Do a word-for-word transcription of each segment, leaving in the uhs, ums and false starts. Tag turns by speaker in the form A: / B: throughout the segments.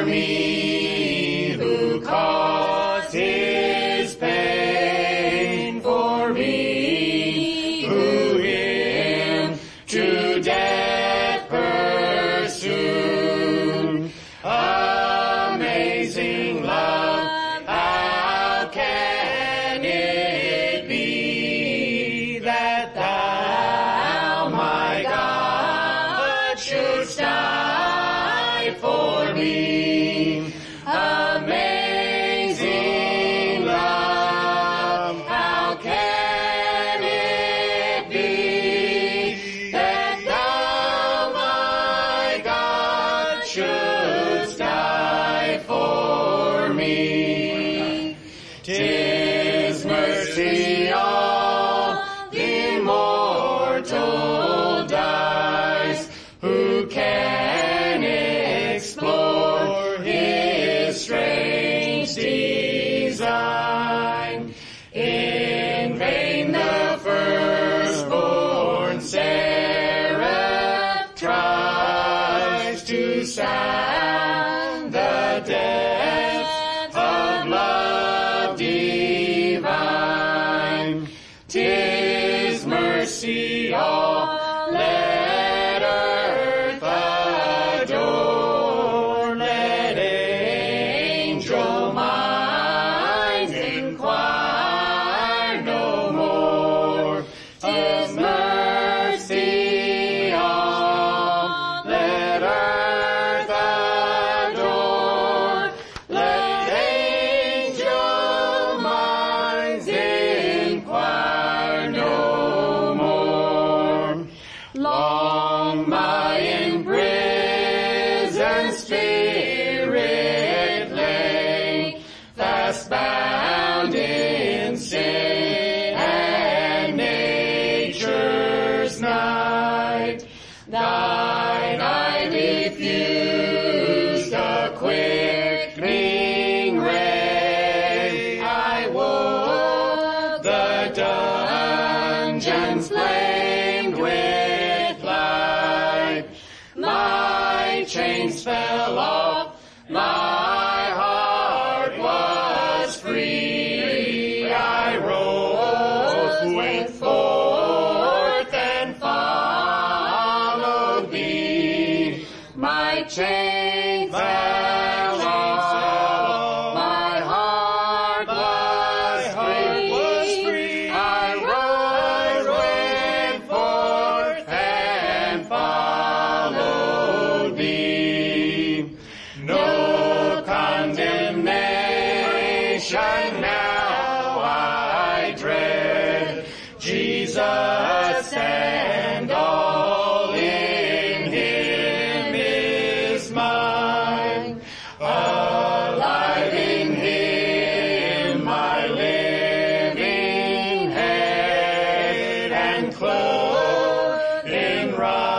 A: me, who caused his pain for me, who him to death pursued. Amazing love, how can it be that thou, my God, shouldst die for me? Amazing love, how can it be that thou, my God, shouldst die for me? 'Tis mercy all immortal dies, who can explore his strange design. In vain the firstborn seraph tries to sound the depths of love divine. 'Tis mercy all let earth adore, let angel minds inquire no more. 'Tis mercy all let earth adore, let angel minds inquire no more. Long my imprisoned spirit lay, fast bound in sin and nature's night. Thine I refused a quickening ray. I woke the dungeons flamed with light. My chains fell off, my heart was free. I rose, went forth, and followed thee. My chains fell off, my heart was free. I rose, went forth, and followed thee. No condemnation now I dread, Jesus and all in him is mine. Alive in him my living head, and clothed in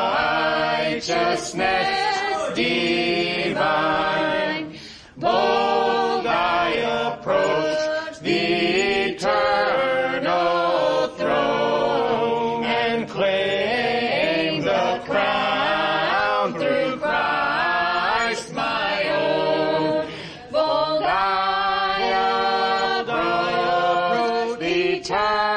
A: righteousness divine. Bold I approach the eternal throne, and claim the crown through Christ my own. Bold I approach the eternal